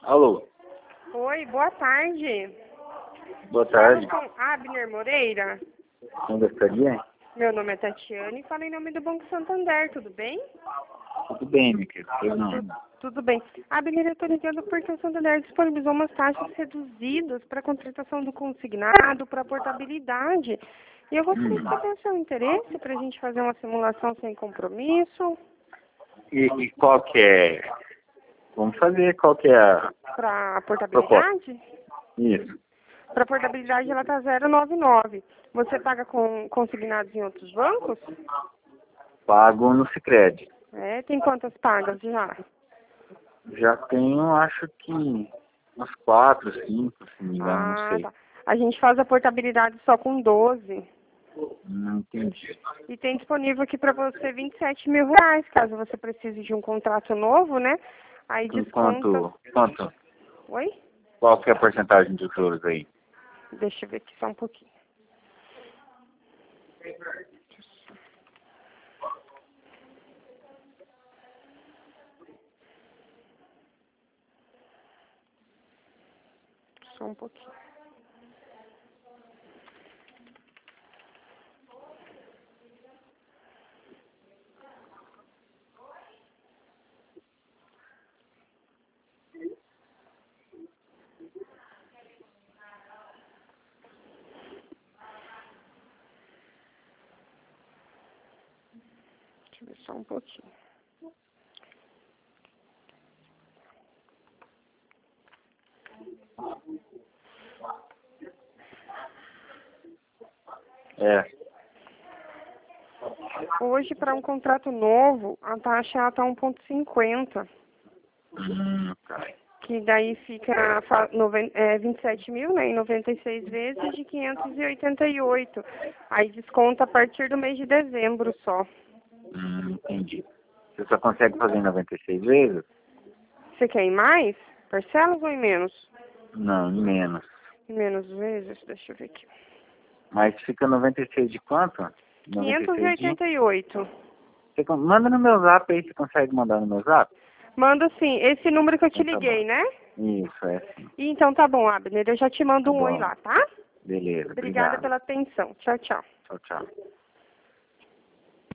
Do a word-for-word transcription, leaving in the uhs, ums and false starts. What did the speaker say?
Alô, Oi, boa tarde. boa tarde. Falo com Abner Moreira. Quem gostaria? Meu nome é Tatiane e falo em nome do Banco Santander, tudo bem? Tudo bem, meu querido. Pois não. Tu- Tudo bem. Abner, eu estou ligando porque o Santander disponibilizou umas taxas reduzidas para contratação do consignado, para portabilidade. E eu gostaria de Hum. saber o seu interesse para a gente fazer uma simulação sem compromisso, E, e qual que é? Vamos fazer qual que é a para proposta? portabilidade? Isso. Para portabilidade ela está zero vírgula noventa e nove. Você paga com consignados em outros bancos? Pago no Sicredi. É, tem quantas pagas já? Já tenho, acho que uns quatro, cinco, se não me engano, não Ah, sei. tá. A gente faz a portabilidade só com doze. Não entendi. E tem disponível aqui para você vinte e sete mil reais, caso você precise de um contrato novo, né? Aí Com desconta. quanto, quanto? Oi? Qual que é a porcentagem de juros aí? Deixa eu ver aqui só um pouquinho. Só um pouquinho. Deixa eu ver só um pouquinho. É. Hoje, para um contrato novo, a taxa está um vírgula cinquenta. Hum, tá. Que daí fica fa- noven- é, vinte e sete mil, né, em noventa e seis vezes de quinhentos e oitenta e oito. Aí desconta a partir do mês de dezembro só. Hum, entendi. Você só consegue fazer em noventa e seis vezes? Você quer em mais? Parcelas ou em menos? Não, em menos. Em menos vezes? Deixa eu ver aqui. Mas fica noventa e seis de quanto? noventa e quinhentos e seis de... oitenta e oito. Você con- manda no meu zap aí, você consegue mandar no meu zap? Manda sim. Esse número que eu te Então tá liguei, bom. né? Isso, é sim. E então tá bom, Abner. Eu já te mando Tá um oi bom. lá, tá? Beleza, Obrigada obrigado. pela atenção. Tchau, tchau. Tchau, tchau.